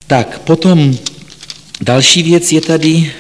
Tak, potom další věc je tady.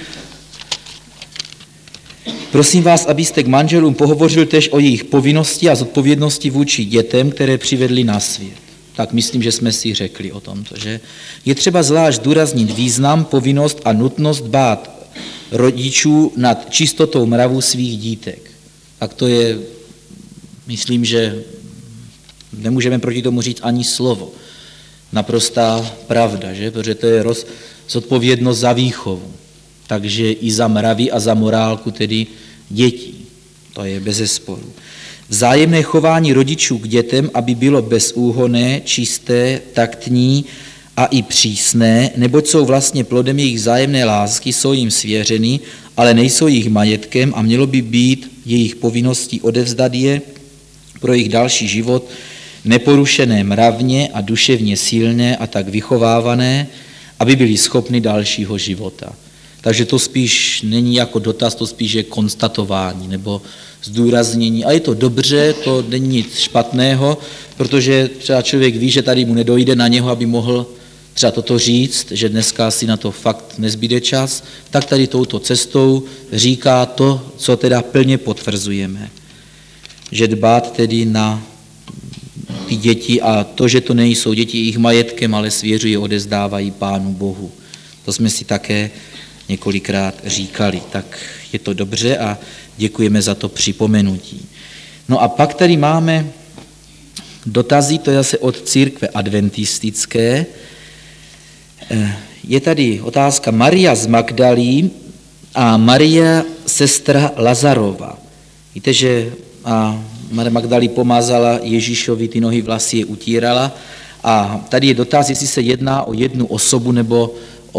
Prosím vás, abyste k manželům pohovořil též o jejich povinnosti a zodpovědnosti vůči dětem, které přivedli na svět. Tak myslím, že jsme si řekli o tomto, že je třeba zvlášť zdůraznit význam, povinnost a nutnost dbát rodičů nad čistotou mravu svých dítek. Tak to je, myslím, že nemůžeme proti tomu říct ani slovo. Naprostá pravda, že? Protože to je zodpovědnost za výchovu. Takže i za mravy a za morálku tedy dětí. To je bezesporu. Vzájemné chování rodičů k dětem, aby bylo bezúhonné, čisté, taktní a i přísné, neboť jsou vlastně plodem jejich vzájemné lásky, jsou jim svěřeny, ale nejsou jejich majetkem a mělo by být jejich povinností odevzdat je pro jejich další život neporušené mravně a duševně silné a tak vychovávané, aby byli schopni dalšího života. Takže to spíš není jako dotaz, to spíš je konstatování nebo zdůraznění. A je to dobře, to není nic špatného, protože třeba člověk ví, že tady mu nedojde na něho, aby mohl třeba toto říct, že dneska si na to fakt nezbyde čas, tak tady touto cestou říká to, co teda plně potvrzujeme. Že dbát tedy na ty děti a to, že to nejsou děti jejich majetkem, ale svěřují, odezdávají Pánu Bohu. To jsme si také několikrát říkali. Tak je to dobře a děkujeme za to připomenutí. No a pak tady máme dotazy, to je zase od církve adventistické. Je tady otázka Maria z Magdalí a Maria sestra Lazarova. Víte, že Maria Magdalí pomazala Ježíšovi, ty nohy, vlasy je utírala a tady je dotaz, jestli se jedná o jednu osobu nebo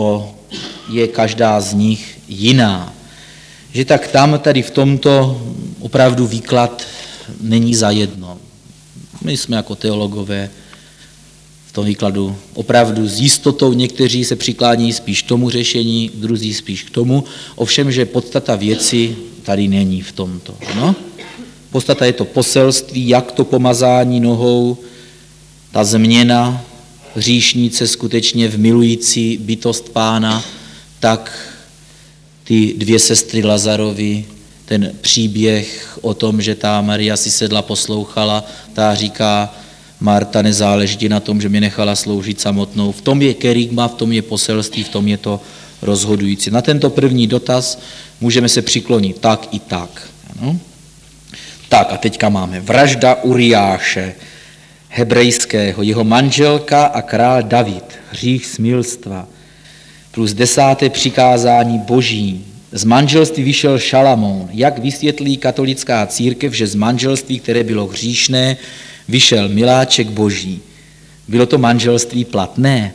je každá z nich jiná. Že tak tam tady v tomto opravdu výklad není za jedno. My jsme jako teologové v tom výkladu opravdu s jistotou, někteří se přiklání spíš tomu řešení, druzí spíš k tomu, ovšem, že podstata věci tady není v tomto. No? Podstata je to poselství, jak to pomazání nohou, ta změna hříšnice skutečně v milující bytost Pána, tak ty dvě sestry Lazarovi, ten příběh o tom, že ta Maria si sedla, poslouchala, ta říká, Marta, nezáleží ti na tom, že mě nechala sloužit samotnou. V tom je kerygma, v tom je poselství, v tom je to rozhodující. Na tento první dotaz můžeme se přiklonit tak i tak. Ano? Tak a teďka máme vražda Uriáše hebrejského, jeho manželka a král David, hřích smilstva, plus 10. přikázání Boží. Z manželství vyšel Šalamoun. Jak vysvětlí katolická církev, že z manželství, které bylo hříšné, vyšel miláček Boží? Bylo to manželství platné?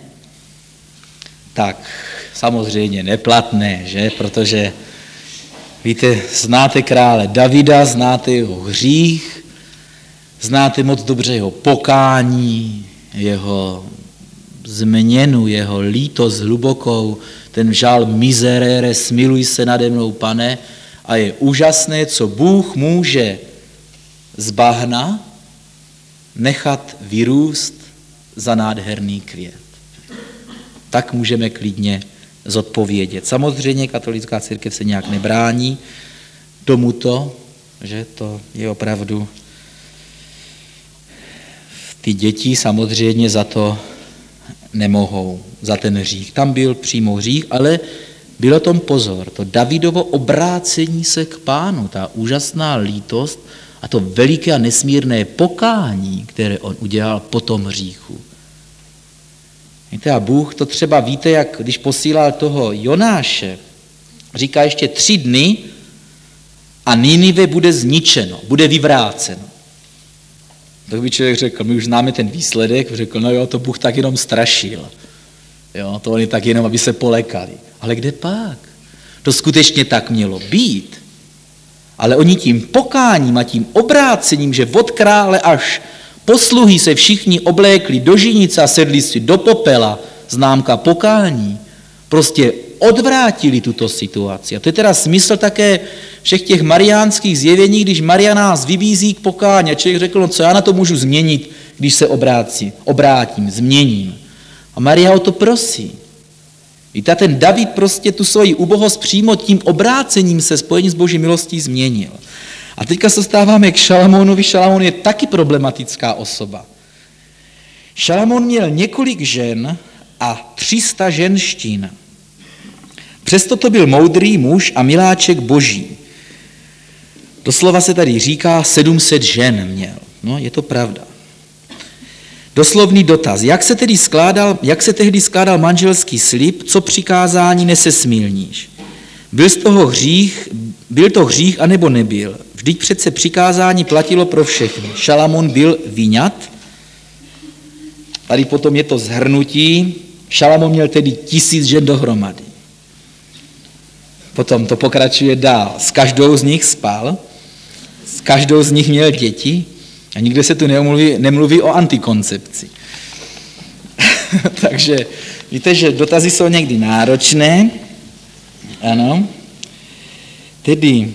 Tak samozřejmě neplatné, že? Protože víte, znáte krále Davida, znáte jeho hřích, znáte moc dobře jeho pokání, jeho změnu, jeho lítost hlubokou, ten žal miserere, smiluj se nade mnou, Pane, a je úžasné, co Bůh může z bahna nechat vyrůst za nádherný květ. Tak můžeme klidně zodpovědět. Samozřejmě katolická církev se nějak nebrání tomuto, že to je opravdu ty děti samozřejmě za to nemohou, za ten hřích. Tam byl přímo hřích, ale bylo tom pozor, to Davidovo obrácení se k Pánu, ta úžasná lítost a to veliké a nesmírné pokání, které on udělal po tom hříchu. Víte, a Bůh to třeba víte, jak když posílal toho Jonáše, říká ještě 3 dny a Ninive bude zničeno, bude vyvráceno. Tak by člověk řekl, my už známe ten výsledek, řekl, no jo, to Bůh tak jenom strašil. Jo, to oni tak jenom, aby se polekali. Ale kde pak? To skutečně tak mělo být. Ale oni tím pokáním a tím obrácením, že od krále až posluhy se všichni oblékli do žinice a sedli si do popela, známka pokání, prostě odvrátili tuto situaci. A to je teda smysl také všech těch mariánských zjevení, když Maria nás vybízí k pokání. A člověk řekl, no co já na to můžu změnit, když se obrátím, změním. A Maria o to prosí. Víte, ten David prostě tu svoji ubohost přímo tím obrácením se spojení s Boží milostí změnil. A teďka se stáváme k Šalamonovi. Šalamón je taky problematická osoba. Šalamón měl několik žen a 300 ženštin. Přesto to byl moudrý muž a miláček Boží. Doslova se tady říká 700 žen měl. No, je to pravda. Doslovný dotaz. Jak se tehdy skládal manželský slib, co přikázání nesesmilníš? Byl to hřích, anebo nebyl? Vždyť přece přikázání platilo pro všechny. Šalamón byl vyňat. Tady potom je to shrnutí. Šalamón měl tedy 1000 žen dohromady. Potom to pokračuje dál. S každou z nich spal, s každou z nich měl děti a nikde se tu nemluví o antikoncepci. Takže víte, že dotazy jsou někdy náročné. Ano. Tedy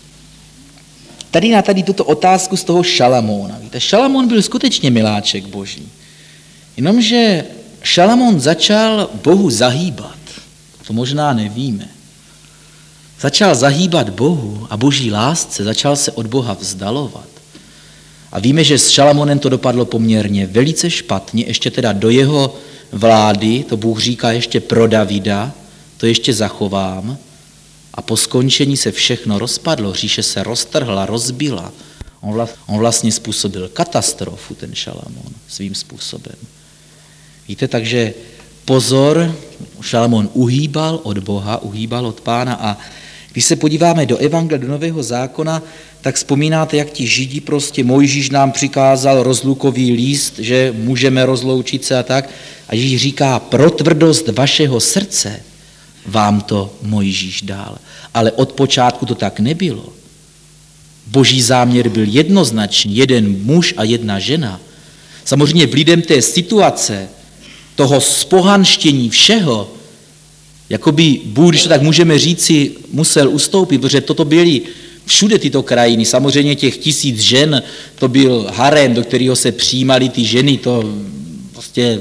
tady tuto otázku z toho Šalamóna. Víte, Šalamón byl skutečně miláček Boží. Jenomže Šalamón začal Bohu zahýbat. To možná nevíme. Začal zahýbat Bohu a Boží lásce, začal se od Boha vzdalovat. A víme, že s Šalamonem to dopadlo poměrně velice špatně, ještě teda do jeho vlády, to Bůh říká ještě pro Davida, to ještě zachovám. A po skončení se všechno rozpadlo, říše se roztrhla, rozbila. On vlastně způsobil katastrofu, ten Šalamón, svým způsobem. Víte, takže pozor, Šalamón uhýbal od Boha, uhýbal od Pána a když se podíváme do Evangelia, do Nového zákona, tak vzpomínáte, jak ti Židi prostě, Mojžíš nám přikázal rozlukový líst, že můžeme rozloučit se a tak. A Ježíš říká, pro tvrdost vašeho srdce vám to Mojžíš dal. Ale od počátku to tak nebylo. Boží záměr byl jednoznačný, jeden muž a jedna žena. Samozřejmě vlivem té situace, toho spohanštění všeho, jakoby Bůh, když to tak můžeme říci, musel ustoupit, protože toto byly všude tyto krajiny. Samozřejmě těch 1000 žen, to byl harem, do kterého se přijímaly ty ženy, to prostě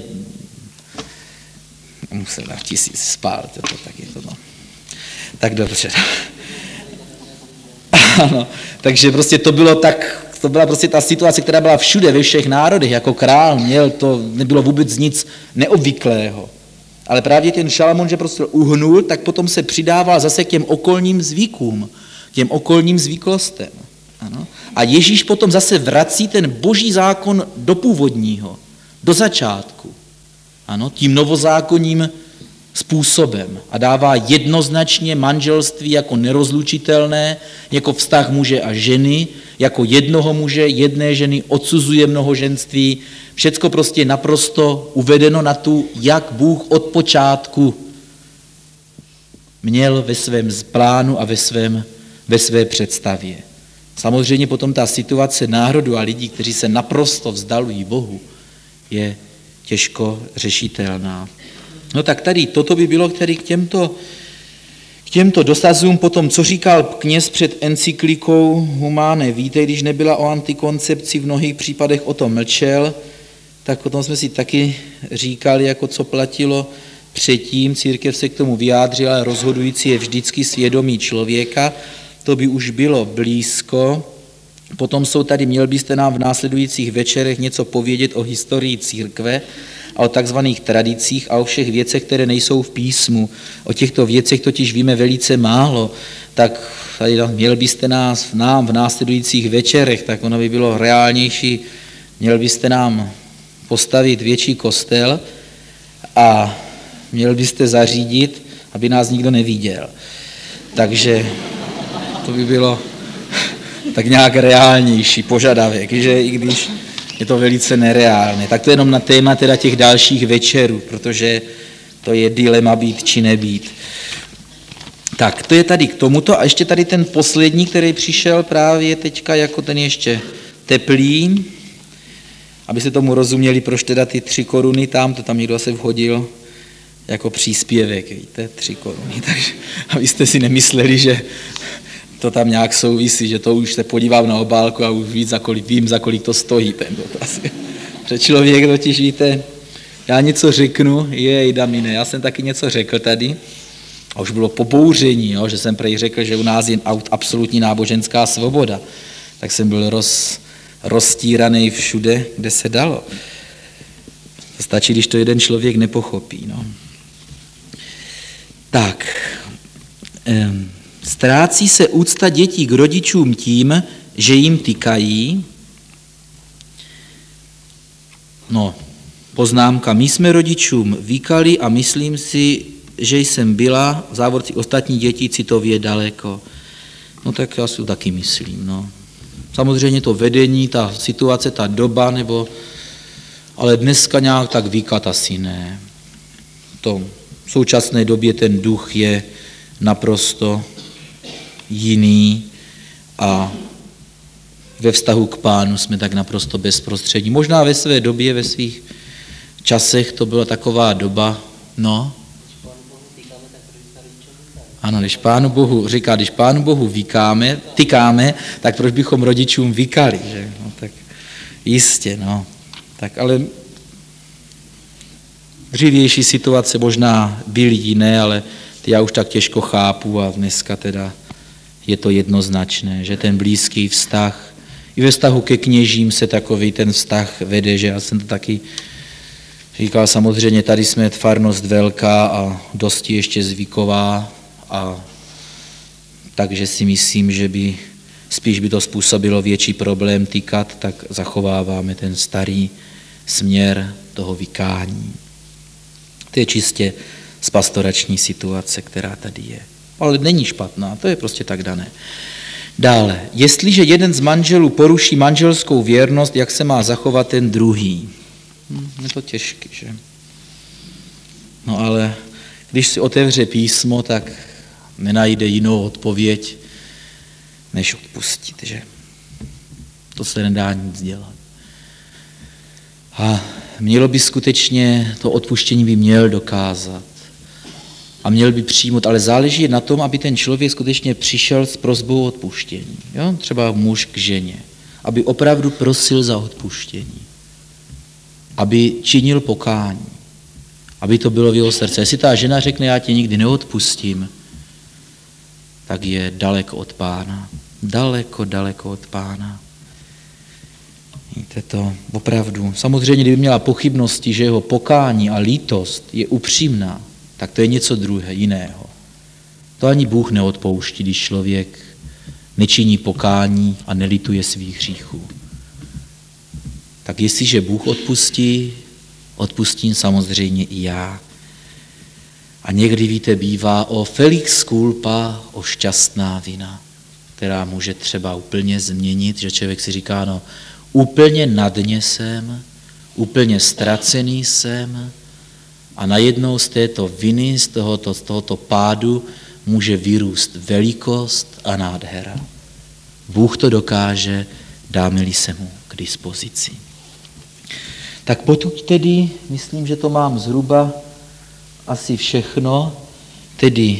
musel na 1000 spát, tak je to no. Tak dobře. Ano, takže prostě to byla prostě ta situace, která byla všude, ve všech národech, jako král měl, to nebylo vůbec nic neobvyklého. Ale právě ten Šalamón, že prostě uhnul, tak potom se přidával zase k těm okolním zvykům, těm okolním zvyklostem. Ano. A Ježíš potom zase vrací ten Boží zákon do původního, do začátku. Ano, tím novozákonním způsobem a dává jednoznačně manželství jako nerozlučitelné, jako vztah muže a ženy, jako jednoho muže, jedné ženy, odsuzuje mnohoženství, všecko prostě naprosto uvedeno na tu, jak Bůh od počátku měl ve svém plánu a ve své představě. Samozřejmě potom ta situace národu a lidí, kteří se naprosto vzdalují Bohu, je těžko řešitelná. No tak tady toto by bylo tedy k těmto dotazům. Potom, co říkal kněz před encyklikou Humanae Vitae, když nebyla o antikoncepci, v mnohých případech o tom mlčel, tak o tom jsme si taky říkali, jako co platilo předtím. Církev se k tomu vyjádřila, ale rozhodující je vždycky svědomí člověka. To by už bylo blízko. Potom jsou tady, měl byste nám v následujících večerech něco povědět o historii církve a o takzvaných tradicích a o všech věcech, které nejsou v písmu. O těchto věcech totiž víme velice málo, tak tady měl byste nám v následujících večerech, tak ono by bylo reálnější, měl byste nám postavit větší kostel a měl byste zařídit, aby nás nikdo neviděl. Takže to by bylo tak nějak reálnější požadavek, že i když je to velice nereálné. Tak to je jenom na téma teda těch dalších večerů, protože to je dilema být či nebýt. Tak to je tady k tomuto a ještě tady ten poslední, který přišel právě teďka jako ten ještě teplý, aby se tomu rozuměli, proč teda ty 3 koruny tam, to tam někdo asi vhodil jako příspěvek, víte, 3 koruny, takže abyste si nemysleli, že to tam nějak souvisí, že to už se podívám na obálku a už vím, za kolik to stojí ten dotaz. Protože člověk totiž, víte, Já něco řeknu, Damine, já jsem taky něco řekl tady, a už bylo pobouření, jo, že jsem prej řekl, že u nás je absolutní náboženská svoboda. Tak jsem byl roztíraný všude, kde se dalo. To stačí, když to jeden člověk nepochopí. No. Tak, ztrácí se úcta dětí k rodičům tím, že jim tykají. No, poznámka. My jsme rodičům vykali a myslím si, že jsem byla, v závorci ostatní děti citově daleko. No tak já si to taky myslím. No. Samozřejmě to vedení, ta situace, ta doba, ale dneska nějak tak vykat asi ne. V současné době ten duch je naprosto jiný a ve vztahu k Pánu jsme tak naprosto bezprostřední. Možná ve své době, ve svých časech to byla taková doba, no. Ano, když Pánu Bohu tykáme, tak proč bychom rodičům vykali, že? No, tak jistě, no. Tak ale dřívější situace možná byly jiné, ale ty já už tak těžko chápu a dneska teda je to jednoznačné, že ten blízký vztah, i ve vztahu ke kněžím se takový ten vztah vede, že já jsem to taky říkal, samozřejmě tady jsme farnost velká a dosti ještě zvyková, a takže si myslím, že spíš by to způsobilo větší problém tykat, tak zachováváme ten starý směr toho vykání. To je čistě z pastorační situace, která tady je. Ale není špatná, to je prostě tak dané. Dále, jestliže jeden z manželů poruší manželskou věrnost, jak se má zachovat ten druhý? Je to těžké, že? No ale když si otevře písmo, tak nenajde jinou odpověď, než odpustit, že? To se nedá nic dělat. A mělo by skutečně, to odpuštění by měl dokázat. A měl by přijmout, ale záleží na tom, aby ten člověk skutečně přišel s prosbou o odpuštění. Jo? Třeba muž k ženě. Aby opravdu prosil za odpuštění. Aby činil pokání. Aby to bylo v jeho srdce. Jestli ta žena řekne, já tě nikdy neodpustím, tak je daleko od Pána. Daleko od Pána. Víte to, opravdu. Samozřejmě, kdyby měla pochybnosti, že jeho pokání a lítost je upřímná, tak to je něco jiného. To ani Bůh neodpouští, když člověk nečiní pokání a nelituje svých hříchů. Tak jestliže Bůh odpustí, odpustím samozřejmě i já. A někdy, víte, bývá o felix culpa, o šťastná vina, která může třeba úplně změnit, že člověk si říká, no, úplně na dně jsem, úplně ztracený jsem a najednou z této viny, z tohoto pádu může vyrůst velikost a nádhera. Bůh to dokáže, dáme-li se mu k dispozici. Tak potud tedy, myslím, že to mám zhruba asi všechno, tedy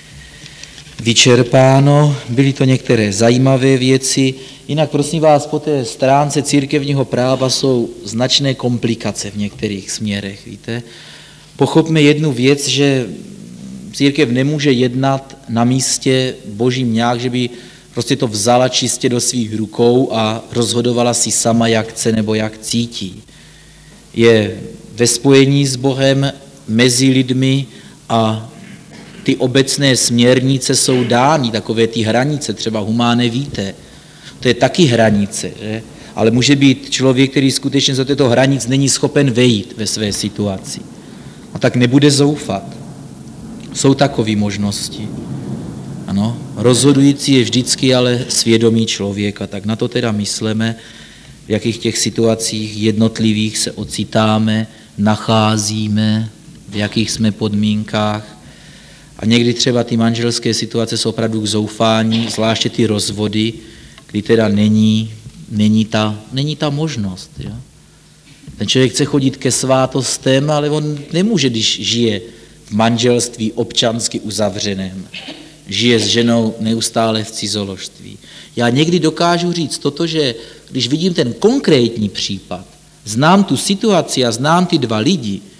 vyčerpáno, byly to některé zajímavé věci, jinak prosím vás, po té stránce církevního práva jsou značné komplikace v některých směrech, víte. Pochopme jednu věc, že církev nemůže jednat na místě Božím nějak, že by prostě to vzala čistě do svých rukou a rozhodovala si sama, jak chce nebo jak cítí. Je ve spojení s Bohem, mezi lidmi a ty obecné směrnice jsou dány, takové ty hranice, třeba humánné víte. To je taky hranice, že? Ale může být člověk, který skutečně za této hranic není schopen vejít ve své situaci. A tak nebude zoufat. Jsou takové možnosti. Ano, rozhodující je vždycky ale svědomí člověka, tak na to teda myslíme, v jakých těch situacích jednotlivých se ocitáme, nacházíme, v jakých jsme podmínkách. A někdy třeba ty manželské situace jsou opravdu k zoufání, zvláště ty rozvody, kdy teda není ta možnost. Jo? Ten člověk chce chodit ke svátostem, ale on nemůže, když žije v manželství občansky uzavřeném. Žije s ženou neustále v cizoložství. Já někdy dokážu říct toto, že když vidím ten konkrétní případ, znám tu situaci a znám ty dva lidi,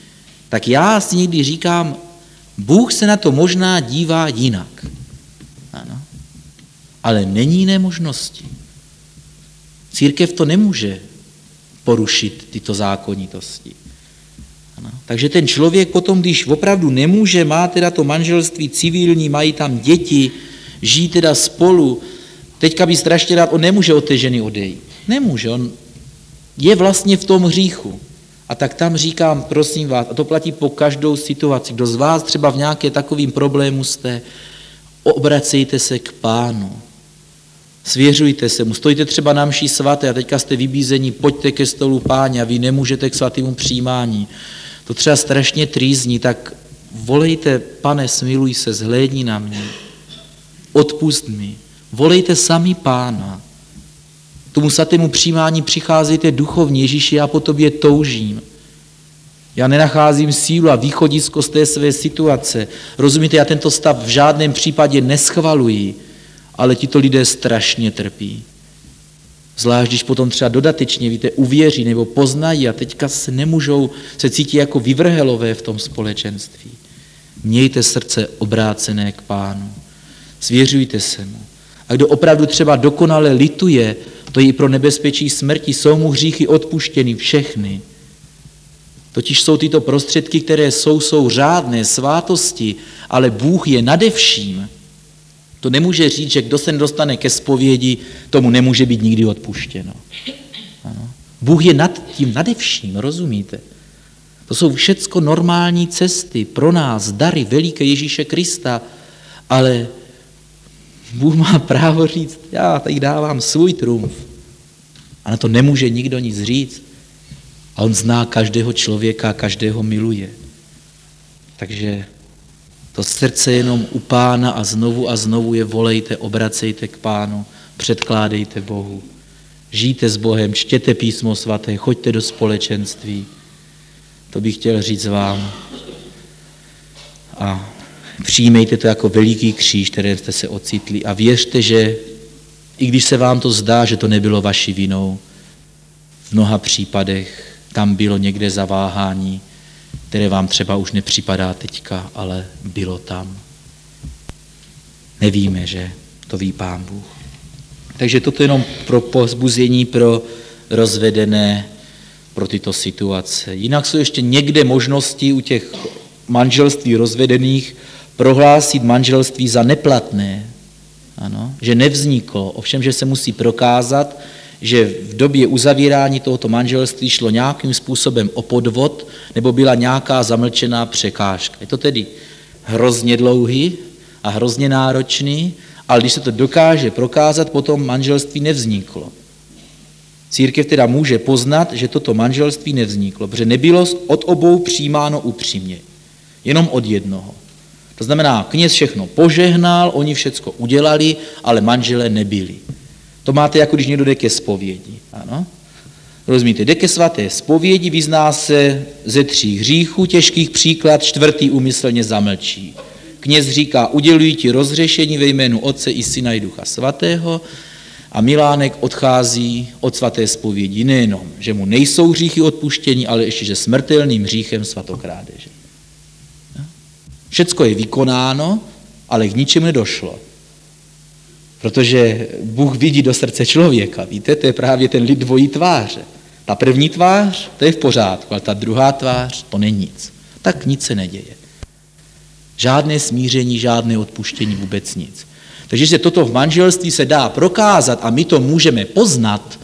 Tak já si někdy říkám, Bůh se na to možná dívá jinak. Ano. Ale není jiné možnosti. Církev to nemůže porušit, tyto zákonitosti. Ano. Takže ten člověk potom, když opravdu nemůže, má teda to manželství civilní, mají tam děti, žijí teda spolu, teďka by strašně rád, on nemůže od té ženy odejít. Nemůže, on je vlastně v tom hříchu. A tak tam říkám, prosím vás, a to platí po každou situaci, kdo z vás třeba v nějaké takovým problému jste, obracejte se k Pánu. Svěřujte se mu, stojíte třeba na mši svaté a teďka jste vybízení, pojďte ke stolu Páně a vy nemůžete k svatému přijímání. To třeba strašně trýzní, tak volejte, Pane, smiluj se, zhlédni na mě, odpust mi, volejte sami Pána. K tomu svatému přijímání přicházejte duchovně, Ježíši, já po tobě toužím. Já nenacházím sílu a východisko z té své situace. Rozumíte, já tento stav v žádném případě neschvaluji, ale tito lidé strašně trpí. Zvlášť, když potom třeba dodatečně, víte, uvěří nebo poznají a teďka se nemůžou, se cítí jako vyvrhelové v tom společenství. Mějte srdce obrácené k Pánu. Svěřujte se mu. A kdo opravdu třeba dokonale lituje, to je i pro nebezpečí smrti, jsou mu hříchy odpuštěny všechny. Totiž jsou tyto prostředky, které jsou řádné svátosti, ale Bůh je nade vším. To nemůže říct, že kdo se nedostane ke zpovědi, tomu nemůže být nikdy odpuštěno. Ano. Bůh je nad tím nade vším, rozumíte? To jsou všecko normální cesty pro nás, dary veliké Ježíše Krista, ale Bůh má právo říct, já tady dávám svůj trumf. A na to nemůže nikdo nic říct. A on zná každého člověka, každého miluje. Takže to srdce jenom u Pána a znovu je volejte, obracejte k Pánu, předkládejte Bohu. Žijte s Bohem, čtěte písmo svaté, choďte do společenství. To bych chtěl říct vám. A přijmejte to jako veliký kříž, kterém jste se ocitli a věřte, že i když se vám to zdá, že to nebylo vaší vinou, v mnoha případech tam bylo někde zaváhání, které vám třeba už nepřipadá teďka, ale bylo tam. Nevíme, že to ví Pán Bůh. Takže toto jenom pro povzbuzení pro rozvedené, pro tyto situace. Jinak jsou ještě někde možnosti u těch manželství rozvedených prohlásit manželství za neplatné. Ano, že nevzniklo, ovšem, že se musí prokázat, že v době uzavírání tohoto manželství šlo nějakým způsobem o podvod nebo byla nějaká zamlčená překážka. Je to tedy hrozně dlouhý a hrozně náročný, ale když se to dokáže prokázat, potom manželství nevzniklo. Církev teda může poznat, že toto manželství nevzniklo, protože nebylo od obou přijímáno upřímně, jenom od jednoho. To znamená, kněz všechno požehnal, oni všecko udělali, ale manželé nebyli. To máte, jako když někdo jde ke zpovědi. Ano? Rozumíte, jde ke svaté zpovědi, vyzná se ze 3 hříchů, těžkých příklad, 4. úmyslně zamlčí. Kněz říká, uděluji ti rozřešení ve jménu Otce i Syna i Ducha Svatého a Milánek odchází od svaté zpovědi nejenom, že mu nejsou hříchy odpuštění, ale ještě, že smrtelným hříchem svatokrádeže. Všecko je vykonáno, ale k ničemu nedošlo. Protože Bůh vidí do srdce člověka, víte, to je právě ten lid dvojí tváře. Ta první tvář, to je v pořádku, ale ta druhá tvář, to není nic. Tak nic se neděje. Žádné smíření, žádné odpuštění, vůbec nic. Takže se toto v manželství se dá prokázat a my to můžeme poznat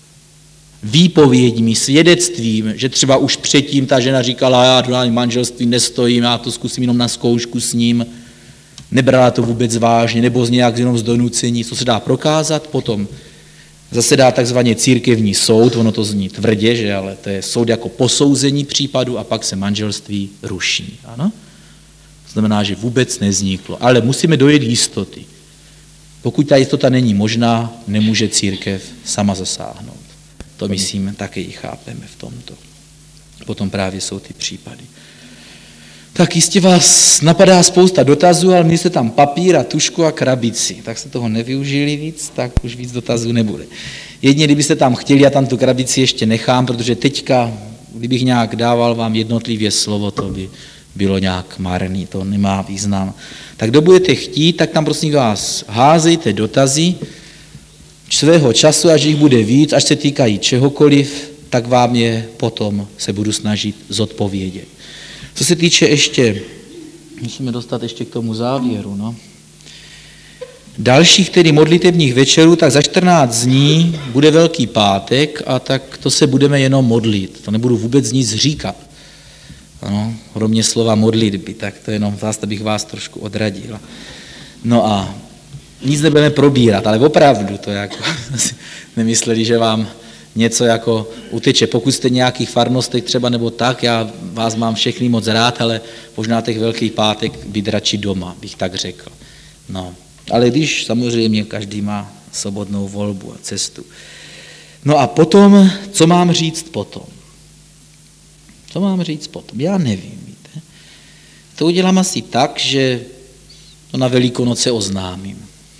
výpověďmi, svědectvím, že třeba už předtím ta žena říkala, já do manželství nestojím, já to zkusím jenom na zkoušku s ním, nebrala to vůbec vážně, nebo nějak jenom z donucení, co se dá prokázat, potom zasedá takzvaně církevní soud, ono to zní tvrdě, že, ale to je soud jako posouzení případu a pak se manželství ruší. Ano? To znamená, že vůbec nevzniklo, ale musíme dojít jistoty. Pokud ta jistota není možná, nemůže církev sama zasáhnout. To myslím, také ji chápeme v tomto. Potom právě jsou ty případy. Tak jistě vás napadá spousta dotazů, ale mějte tam papír a tužku a krabici. Tak se toho nevyužili víc, tak už víc dotazů nebude. Jedině, kdybyste tam chtěli, já tam tu krabici ještě nechám, protože teďka kdybych nějak dával vám jednotlivě slovo, to by bylo nějak marný, to nemá význam. Tak kdo budete chtít, tak tam prosím vás házejte dotazy svého času, až jich bude víc, až se týkají čehokoliv, tak vám je potom se budu snažit zodpovědět. Co se týče ještě, musíme dostat ještě k tomu závěru, no. Dalších tedy modlitebních večerů, tak za 14 dní bude Velký pátek a tak to se budeme jenom modlit. To nebudu vůbec nic říkat. Ano, kromě slova modlitby, tak to jenom zase bych vás trošku odradil. No a nic nebudeme probírat, ale opravdu to jako nemysleli, že vám něco jako uteče. Pokud jste nějakých farnostech třeba nebo tak, já vás mám všechny moc rád, ale možná těch Velký pátek být radši doma, bych tak řekl. No, ale když samozřejmě každý má svobodnou volbu a cestu. No a potom, co mám říct potom? Co mám říct potom? Já nevím, víte. To udělám asi tak, že to na Velikonoce oznámím.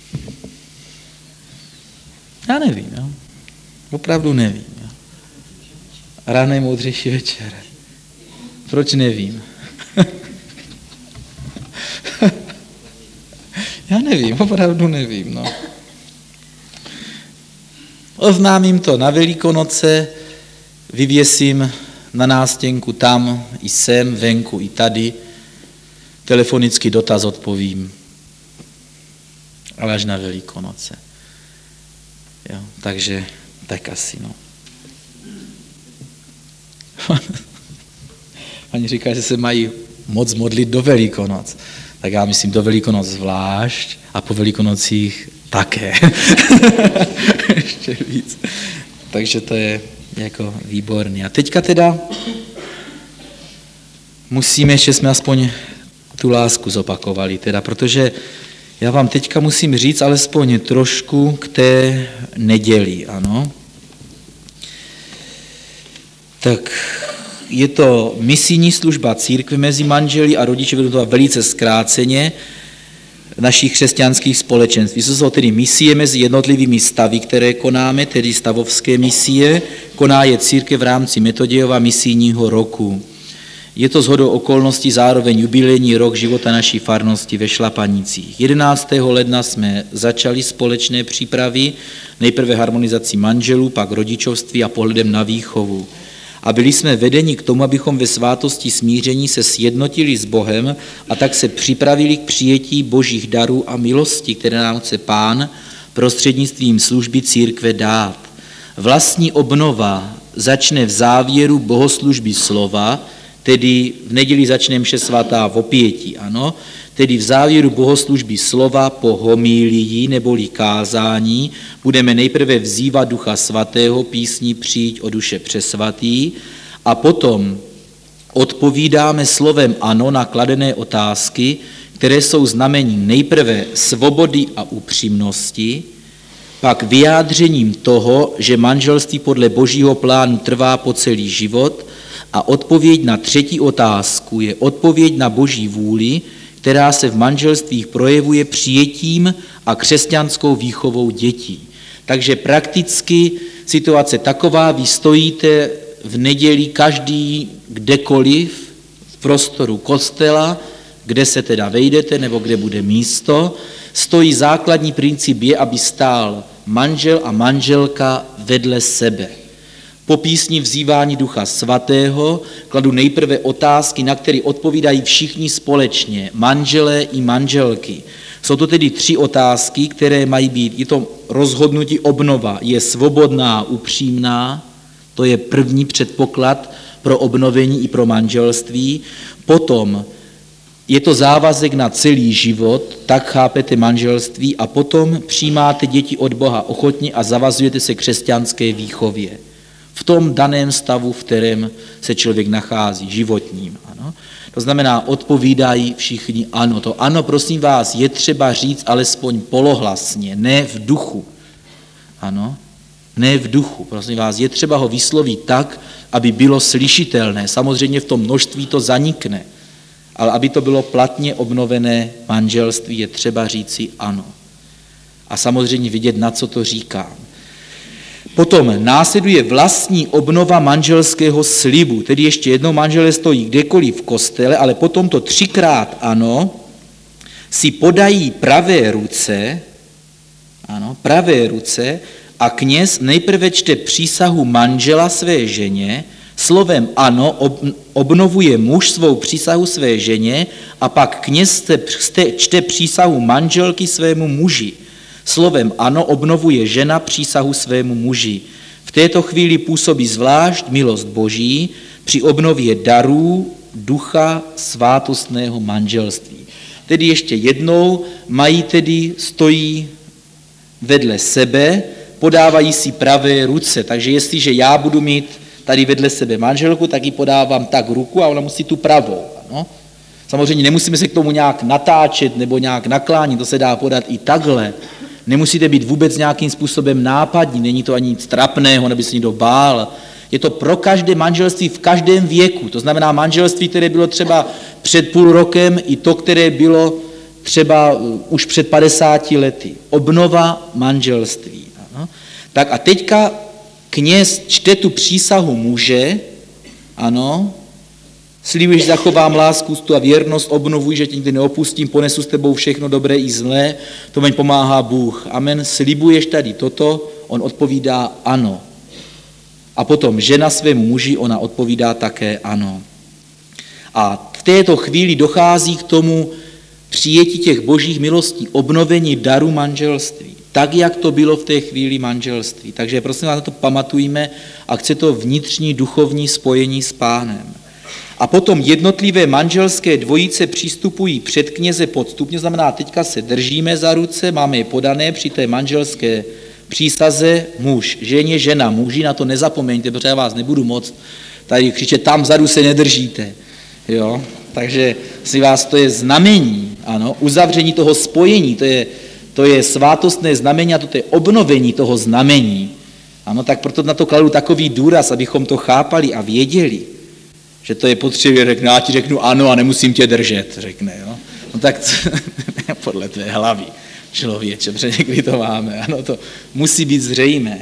Já nevím, jo. Opravdu nevím. Jo. Rané moudřejší večer. Proč nevím? Já nevím, opravdu nevím. No. Oznámím to na Velikonoce, vyvěsím na nástěnku tam i sem, venku i tady, telefonický dotaz odpovím, ale až na Velikonoce. Jo, takže tak asi, no. Pani říká, že se mají moc modlit do Velikonoc. Tak já myslím do Velikonoc zvlášť a po Velikonocích také. Ještě víc. Takže to je jako výborný. A teďka teda musíme, že jsme aspoň tu lásku zopakovali, teda, protože já vám teďka musím říct alespoň trošku k té neděli, ano. Tak je to misijní služba církve mezi manželi a rodiči, vedu to velice zkráceně, našich křesťanských společenství. To jsou tedy misie mezi jednotlivými stavy, které konáme, tedy stavovské misie, koná je církev v rámci Metodějova misijního roku. Je to shodou okolností zároveň jubilejní rok života naší farnosti ve Šlapanicích. 11. ledna jsme začali společné přípravy, nejprve harmonizací manželů, pak rodičovství a pohledem na výchovu. A byli jsme vedeni k tomu, abychom ve svátosti smíření se sjednotili s Bohem a tak se připravili k přijetí božích darů a milostí, které nám chce Pán prostřednictvím služby církve dát. Vlastní obnova začne v závěru bohoslužby slova, tedy v neděli začne mše svatá v opětí, ano, tedy v závěru bohoslužby slova po homílii neboli kázání budeme nejprve vzývat Ducha Svatého písní Přijď o duše přesvatý a potom odpovídáme slovem ano na kladené otázky, které jsou znamením nejprve svobody a upřímnosti, pak vyjádřením toho, že manželství podle božího plánu trvá po celý život a odpověď na třetí otázku je odpověď na boží vůli, která se v manželstvích projevuje přijetím a křesťanskou výchovou dětí. Takže prakticky situace taková, vy stojíte v neděli každý kdekoliv v prostoru kostela, kde se teda vejdete nebo kde bude místo, stojí základní princip je, aby stál manžel a manželka vedle sebe. Po písni Vzývání Ducha Svatého kladu nejprve otázky, na které odpovídají všichni společně, manželé i manželky. Jsou to tedy 3 otázky, které mají být, je to rozhodnutí obnova, je svobodná, upřímná, to je první předpoklad pro obnovení i pro manželství. Potom je to závazek na celý život, tak chápete manželství a potom přijímáte děti od Boha ochotně a zavazujete se křesťanské výchově. V tom daném stavu, v kterém se člověk nachází, životním. Ano. To znamená, odpovídají všichni ano. To ano, prosím vás, je třeba říct alespoň polohlasně, ne v duchu. Ano, ne v duchu, prosím vás, je třeba ho vyslovit tak, aby bylo slyšitelné. Samozřejmě v tom množství to zanikne, ale aby to bylo platně obnovené manželství, je třeba říci ano. A samozřejmě vidět, na co to říkám. Potom následuje vlastní obnova manželského slibu, tedy ještě jednou manželé stojí kdekoliv v kostele, ale potom to 3krát ano, si podají pravé ruce a kněz nejprve čte přísahu manžela své ženě, slovem ano obnovuje muž svou přísahu své ženě a pak kněz čte přísahu manželky svému muži. Slovem ano obnovuje žena přísahu svému muži. V této chvíli působí zvlášť milost Boží při obnově darů ducha svátostného manželství. Tedy ještě jednou stojí vedle sebe, podávají si pravé ruce. Takže jestliže já budu mít tady vedle sebe manželku, tak ji podávám tak ruku a ona musí tu pravou. Ano? Samozřejmě nemusíme se k tomu nějak natáčet nebo nějak naklánit, to se dá podat i takhle. Nemusíte být vůbec nějakým způsobem nápadní, není to ani nic trapného, nebo se někdo bál. Je to pro každé manželství v každém věku. To znamená manželství, které bylo třeba před půl rokem, i to, které bylo třeba už před 50 lety. Obnova manželství. Ano. Tak a teďka kněz čte tu přísahu muže, ano, slibuji, že zachovám lásku, úctu a věrnost, obnovuji, že tě nikdy neopustím, ponesu s tebou všechno dobré i zlé, to mě pomáhá Bůh. Amen. Slibuješ tady toto? On odpovídá ano. A potom žena svému muži, ona odpovídá také ano. A v této chvíli dochází k tomu přijetí těch božích milostí, obnovení daru manželství, tak, jak to bylo v té chvíli manželství. Takže prosím vás, na to pamatujme a chce to vnitřní duchovní spojení s Pánem. A potom jednotlivé manželské dvojice přistupují před kněze podstupně, znamená, teďka se držíme za ruce, máme je podané při té manželské přísaze muž, ženě, žena, muži, na to nezapomeňte, protože já vás nebudu moc tady křičet, tam vzadu se nedržíte. Jo? Takže si vás, to je znamení, ano, uzavření toho spojení, to je svátostné znamení a to je obnovení toho znamení. Ano, tak proto na to kladu takový důraz, abychom to chápali a věděli, že to je potřeba, já ti řeknu ano a nemusím tě držet, řekne. Jo? No tak podle tvé hlavy, člověče, protože někdy to máme, ano, to musí být zřejmé.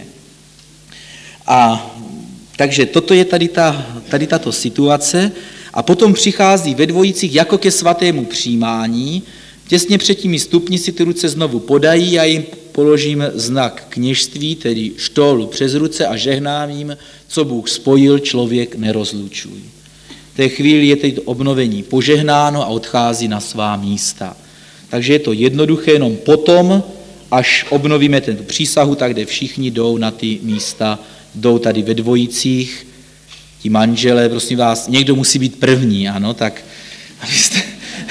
A takže toto je tady tato situace a potom přichází ve dvojicích jako ke svatému přijímání, těsně před těmi stupni si ty ruce znovu podají, já jim položím znak kněžství, tedy štólu přes ruce a žehnám jim, co Bůh spojil, člověk nerozlučuj. V té chvíli je teď obnovení požehnáno a odchází na svá místa. Takže je to jednoduché, jenom potom, až obnovíme tento přísahu, tak kde všichni jdou na ty místa, jdou tady ve dvojicích, ti manželé, prosím vás, někdo musí být první, ano, tak abyste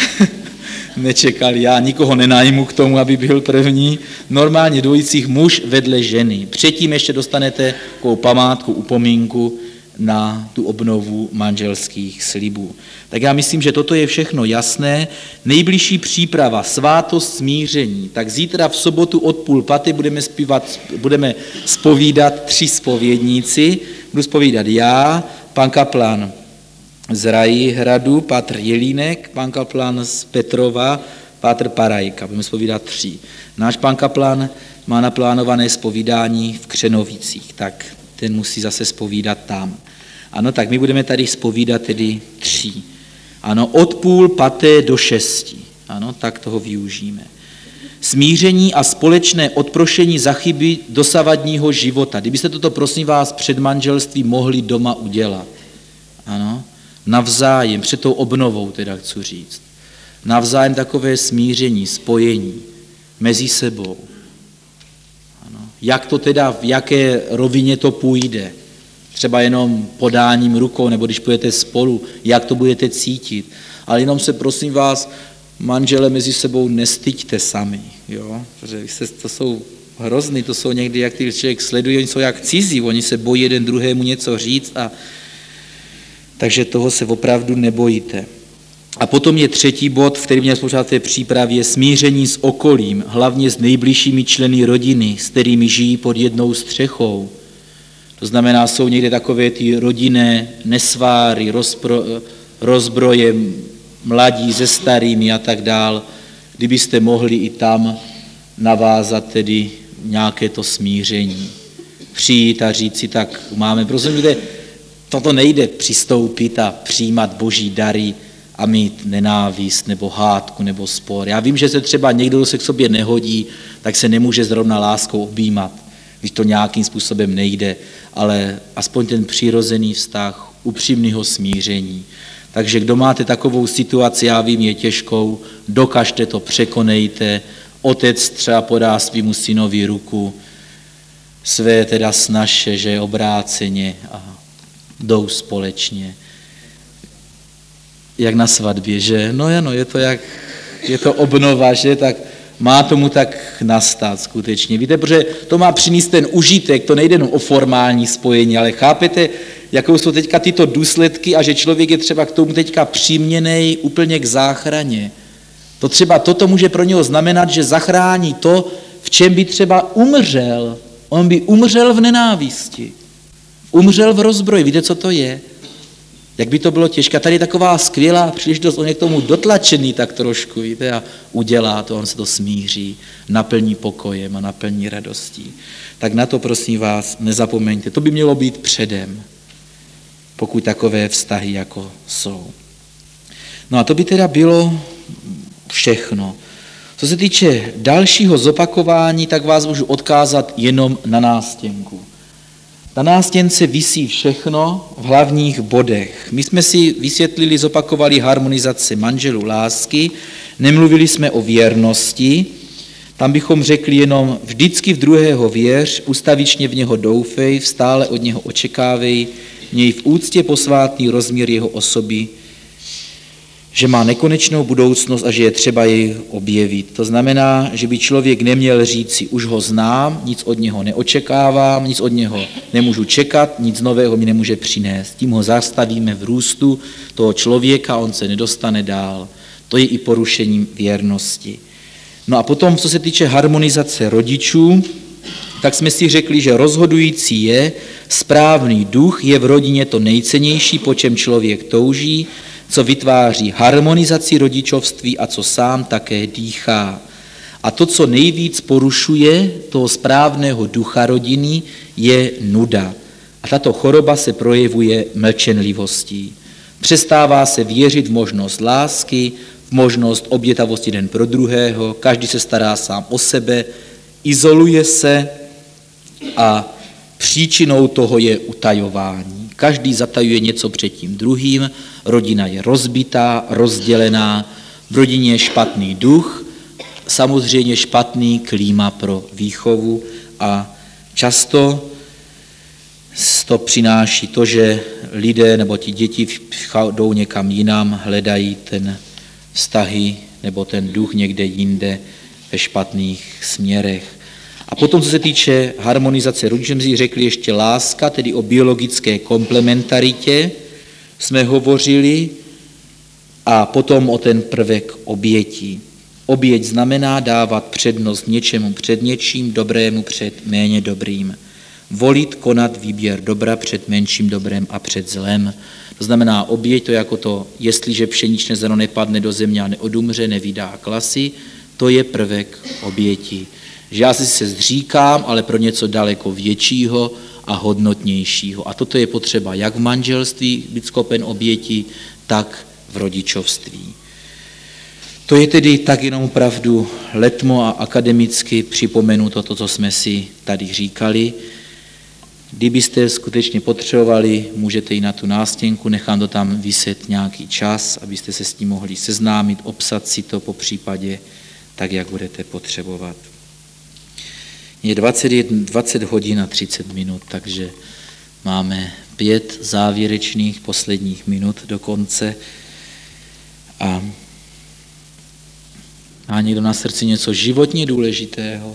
nečekali, já nikoho nenajmu k tomu, aby byl první, normálně dvojicích muž vedle ženy. Předtím ještě dostanete takovou památku, upomínku na tu obnovu manželských slibů. Tak já myslím, že toto je všechno jasné. Nejbližší příprava, svátost smíření. Tak zítra v sobotu od 4:30 budeme zpovídat 3 zpovědníci. Budu zpovídat já, pan kaplan z Rajhradu, pátr Jelínek, pan kaplan z Petrova, pátr Parajka. Budeme zpovídat 3. Náš pan kaplan má naplánované zpovídání v Křenovicích, tak ten musí zase zpovídat tam. Ano, tak my budeme tady zpovídat tedy 3. Ano, od 5:30 do 6. Ano, tak toho využijeme. Smíření a společné odprošení za chyby dosavadního života. Kdybyste toto, prosím vás, před manželstvím mohli doma udělat. Ano, navzájem, před tou obnovou teda chci říct. Navzájem takové smíření, spojení mezi sebou. Ano, jak to teda, v jaké rovině to půjde. Třeba jenom podáním rukou, nebo když půjdete spolu, jak to budete cítit. Ale jenom se, prosím vás, manžele mezi sebou nestyďte sami, jo? Protože to jsou hrozný, to jsou někdy, jak ty člověk sleduje, oni jsou jak cizí, oni se bojí jeden druhému něco říct, takže toho se opravdu nebojíte. A potom je 3. bod, v kterém měl spočítat té přípravě, smíření s okolím, hlavně s nejbližšími členy rodiny, s kterými žijí pod jednou střechou. To znamená, jsou někde takové ty rodinné nesváry, rozbroje mladí se starými a tak dál, kdybyste mohli i tam navázat tedy nějaké to smíření. přijít a říct si, tak máme, prosím, toto nejde přistoupit a přijímat boží dary a mít nenávist nebo hádku nebo spor. Já vím, že se třeba někdo, kdo se k sobě nehodí, tak se nemůže zrovna láskou objímat, když to nějakým způsobem nejde, ale aspoň ten přirozený vztah, upřímného smíření. Takže kdo máte takovou situaci, já vím, je těžkou, dokažte to, překonejte. Otec třeba podá svýmu synovi ruku, své teda snaše, že obráceně a jdou společně. Jak na svatbě, že? No ano, je to obnova, že? Tak má tomu tak nastat skutečně. Víte, protože to má přinést ten užitek, to nejde jenom o formální spojení, ale chápete, jakou jsou teďka tyto důsledky a že člověk je třeba k tomu teďka přiměnej úplně k záchraně. To třeba toto může pro něho znamenat, že zachrání to, v čem by třeba umřel. On by umřel v nenávisti, umřel v rozbroji. Víte, co to je? Jak by to bylo těžké. Tady je taková skvělá příležitost, on je k tomu dotlačený tak trošku, víte, a udělá to, on se to smíří, naplní pokojem a naplní radostí. Tak na to, prosím vás, nezapomeňte. To by mělo být předem, pokud takové vztahy jako jsou. No a to by teda bylo všechno. Co se týče dalšího zopakování, tak vás můžu odkázat jenom na nástěnku. Na nástěnce visí všechno v hlavních bodech. My jsme si vysvětlili, zopakovali harmonizaci manželů lásky, nemluvili jsme o věrnosti, tam bychom řekli jenom vždycky v druhého věř, ustavičně v něho doufej, stále od něho očekávej, měj v úctě posvátný rozměr jeho osoby, že má nekonečnou budoucnost a že je třeba jej objevit. To znamená, že by člověk neměl říct si, už ho znám, nic od něho neočekávám, nic od něho nemůžu čekat, nic nového mi nemůže přinést. Tím ho zastavíme v růstu toho člověka, on se nedostane dál. To je i porušením věrnosti. No a potom, co se týče harmonizace rodičů, tak jsme si řekli, že rozhodující je, správný duch je v rodině to nejcennější, po čem člověk touží, co vytváří harmonizaci rodičovství a co sám také dýchá. A to, co nejvíc porušuje toho správného ducha rodiny, je nuda. A tato choroba se projevuje mlčenlivostí. Přestává se věřit v možnost lásky, v možnost obětavosti jeden pro druhého, každý se stará sám o sebe, izoluje se a příčinou toho je utajování. Každý zatajuje něco před tím druhým, rodina je rozbitá, rozdělená, v rodině je špatný duch, samozřejmě špatný klíma pro výchovu a často to přináší to, že lidé nebo ti děti jdou někam jinam, hledají ten vztahy nebo ten duch někde jinde ve špatných směrech. A potom, co se týče harmonizace rodičů, jsme si řekli ještě láska, tedy o biologické komplementaritě jsme hovořili a potom o ten prvek obětí. Oběť znamená dávat přednost něčemu před něčím, dobrému před méně dobrým. Volit, konat výběr dobra před menším dobrem a před zlem. To znamená oběť, to jako to, jestliže pšeničné zrno nepadne do země a neodumře, nevydá klasy, to je prvek oběti. Že já si se zříkám, ale pro něco daleko většího a hodnotnějšího. A toto je potřeba jak v manželství být schopen oběti, tak v rodičovství. To je tedy tak jenom opravdu letmo a akademicky připomenu toto, co jsme si tady říkali. Kdybyste skutečně potřebovali, můžete i na tu nástěnku, nechám to tam viset nějaký čas, abyste se s tím mohli seznámit, obsat si to po případě tak, jak budete potřebovat. Je 20 hodin a 30 minut, takže máme 5 závěrečných posledních minut do konce. A má někdo na srdci něco životně důležitého?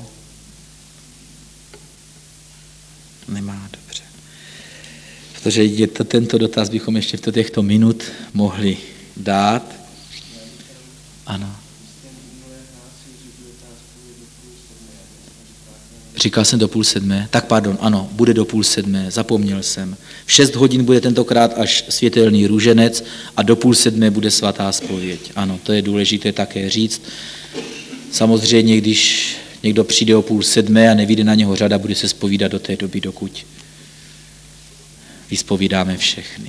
Nemá, dobře. Protože tento dotaz bychom ještě v těchto minut mohli dát. Ano. Říkal jsem do 6:30. Tak pardon, ano, bude do 6:30, zapomněl jsem. V 6 hodin bude tentokrát až světelný růženec a do 6:30 bude svatá zpověď. Ano, to je důležité také říct. Samozřejmě, když Někdo přijde o 6:30 a nevyjde na něho řada, bude se zpovídat do té doby, dokud vyspovídáme všechny.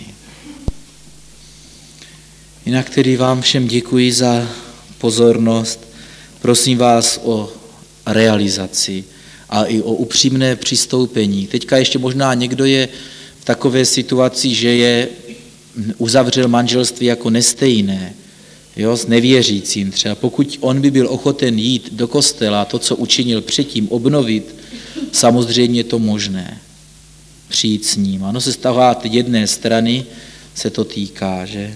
Jinak tedy vám všem děkuji za pozornost. Prosím vás o realizaci a i o upřímné přistoupení. Teďka ještě možná někdo je v takové situaci, že je uzavřel manželství jako nestejné, jo, s nevěřícím třeba. Pokud on by byl ochoten jít do kostela, to, co učinil předtím, obnovit, samozřejmě je to možné. Přijít s ním. Ano, se stává teď jedné strany, se to týká, že?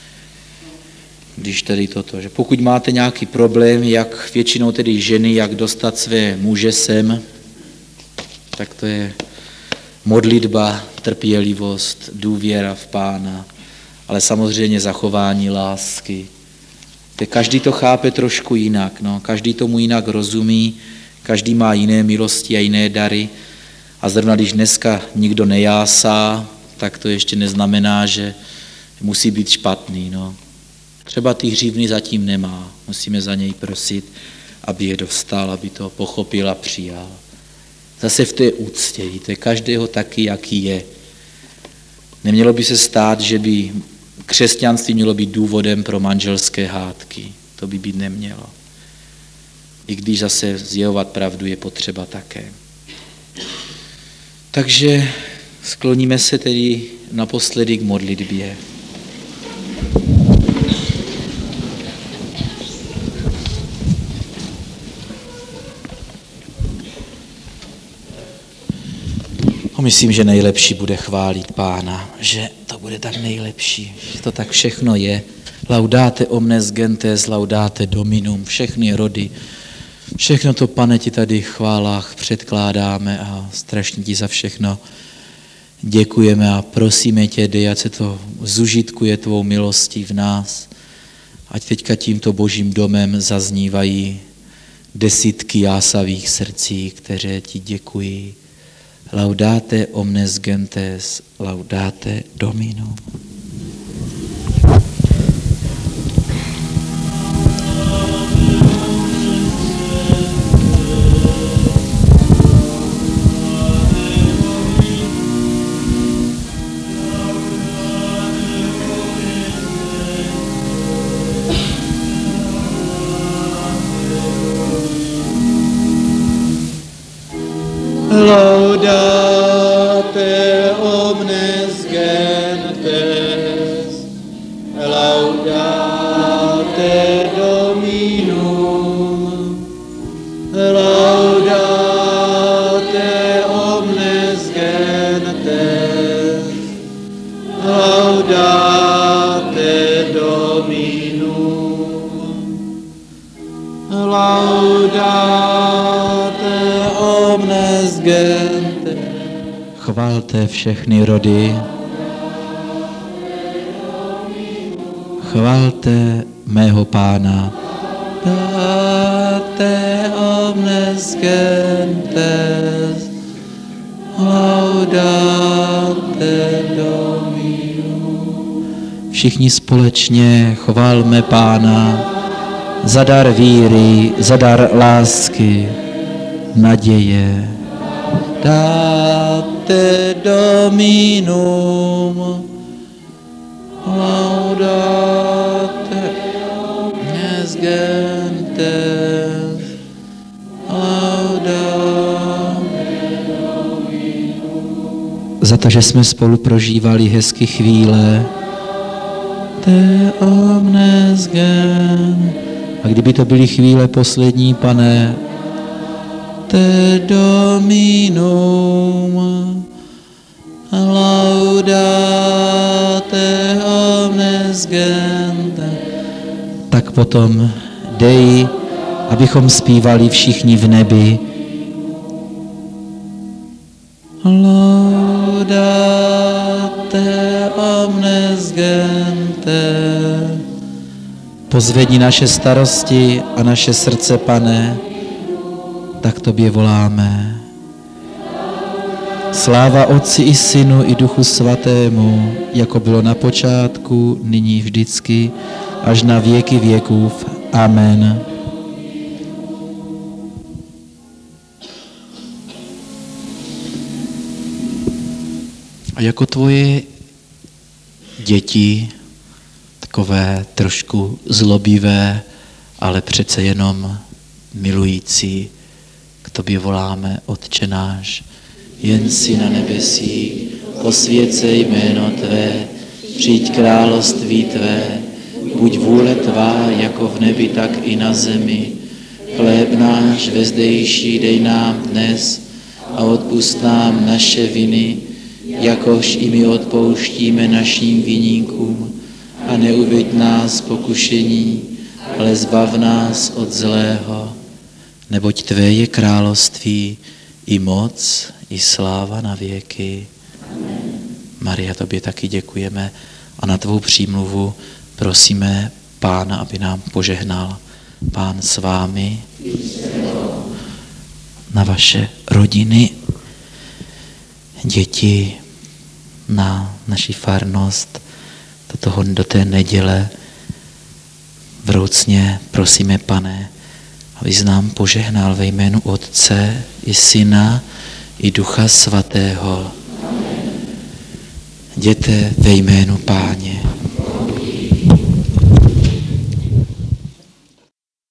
Když tedy toto, že pokud máte nějaký problém, jak většinou tedy ženy, jak dostat své muže sem, tak to je modlitba, trpělivost, důvěra v Pána, ale samozřejmě zachování lásky. Každý to chápe trošku jinak, no. Každý tomu jinak rozumí, každý má jiné milosti a jiné dary a zrovna když dneska nikdo nejásá, tak to ještě neznamená, že musí být špatný, no. Třeba ty hřívny zatím nemá, musíme za něj prosit, aby je dostal, aby to pochopil a přijal. Zase v té úctě, víte, každého taky, jaký je. Nemělo by se stát, že by křesťanství mělo být důvodem pro manželské hádky. To by být nemělo. I když zase zjevovat pravdu je potřeba také. Takže skloníme se tedy naposledy k modlitbě. Myslím, že nejlepší bude chválit Pána, že to bude tak nejlepší, že to tak všechno je. Laudate omnes gentes, laudate dominum, všechny rody, všechno to, Pane, ti tady v chválách předkládáme a strašně ti za všechno děkujeme a prosíme tě, dej, ať se to zužitkuje tvou milostí v nás, ať teďka tímto božím domem zaznívají desítky jásavých srdcí, které ti děkují. Laudate omnes gentes, laudate Dominum. Laudate omnes gentes, laudate Dominum, laudate omnes gentes, laudate Dominum, laudate omnes gentes. Chvalte všechny rody, chvalte mého Pána. Laudate omnes gentes, laudate Dominum. Všichni společně chválme Pána za dar víry, za dar lásky, naděje. Laudate Dominum, laudate omnes gentes, laudate Dominum. Za to, že jsme spolu prožívali hezky chvíle. Te omnes gentes. A kdyby to byly chvíle poslední, Pane, Te Dominum, laudate omnes gentes. tak potom dej, abychom zpívali všichni v nebi. Laudate omnes gentes. Pozvedni naše starosti a naše srdce, Pane, tak tobě voláme. Sláva Otci i Synu i Duchu Svatému, jako bylo na počátku, nyní vždycky, až na věky věkův. Amen. A jako tvoje děti, takové trošku zlobivé, ale přece jenom milující, k tobě voláme, Otče náš, jen si na nebesích, posvěcej jméno tvé, přijď království tvé, buď vůle tvá, jako v nebi, tak i na zemi. Chléb náš vezdejší dej nám dnes a odpusť nám naše viny, jakož i my odpouštíme našim viníkům. A neuveď nás pokušení, ale zbav nás od zlého. Neboť tvé je království, i moc, i sláva na věky. Maria, tobě taky děkujeme a na tvou přímluvu prosíme Pána, aby nám požehnal. Pán s vámi, na vaše rodiny, děti, na naši farnost, do té neděle. Vroucně prosíme, Pane, abys nám požehnal ve jménu Otce i Syna i Ducha Svatého. Jděte ve jménu Páně.